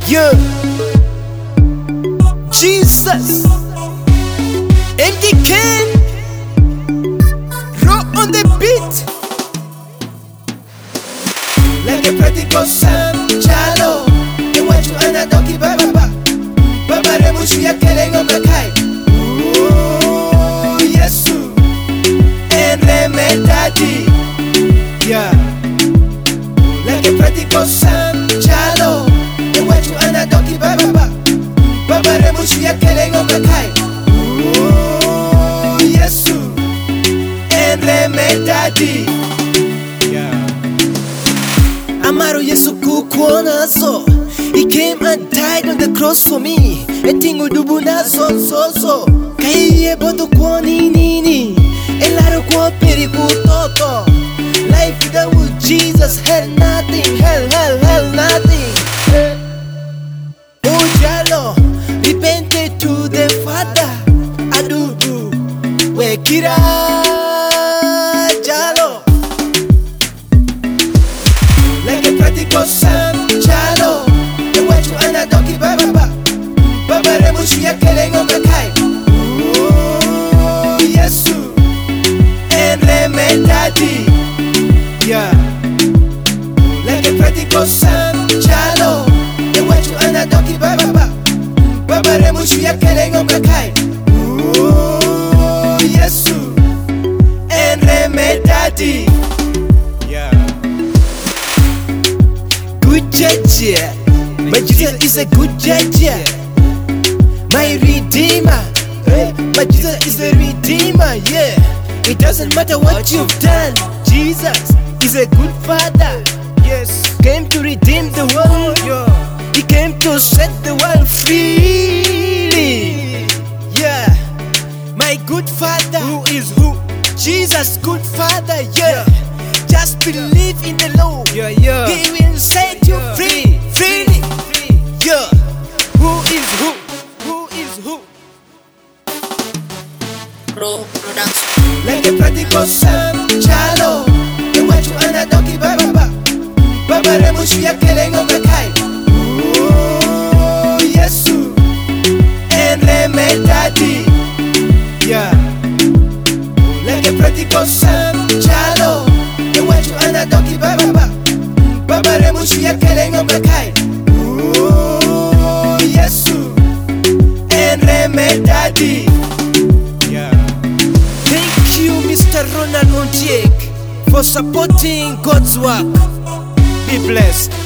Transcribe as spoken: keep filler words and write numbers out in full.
Yeah, Jesus, M D K, Raw on the beat. Like a practical son, chalo. The watch you and a donkey baba baba. Baba remushu ya kelengo kakai. Oh, Yesu, enreme daddy. Yeah. Like a practical son, chalo. The watch you and a donkey baba baba. Baba remushu ya kelengo kakai. Oh, Yesu, enreme daddy. Amaro Yesu kukuona so. He came and died on the cross for me. Etingo dubu na so so so. Kaiye bodo kwa ni nini. Elaro kwa peri kutoto. Life without Jesus, hell nothing, hell hell hell nothing. Oh jalo, repented to the Father. Adudu, wekira jalo. Practical son, chalo. The watch you and a donkey baba baba. Baba remushu ya kelengo kakai. Oh, Yesu, enreme daddy. Yeah. Like a practical son, chalo. The watch you and a donkey baba baba. Baba remushu ya kelengo kakai. Oh, Yesu, enreme daddy. Good judge, my Jesus is a good judge. My redeemer, eh? My Jesus is a redeemer, yeah. It doesn't matter what you've done, Jesus is a good father. Yes, came to redeem the world, yeah. He came to set the world free. Yeah, my good father, who is who? Jesus, good father, yeah. yeah. Just believe in the Lord, yeah, yeah. He will set you yeah. free, freely. Free. Yeah. Who is who? Who is who? Raw Production. Like a practical son, chalo. The watch you and a donkey baba baba. Baba remushu ya kelengo kakai. Oh, Yesu, enreme daddy. Yeah. Like a practical son, chalo. The watch you and a donkey baba baba. Baba remushu ya kelengo kakai. Oh, Yesu, enreme daddy. Yeah. Thank you, Mister Ronald Ontiek, for supporting God's work. Be blessed.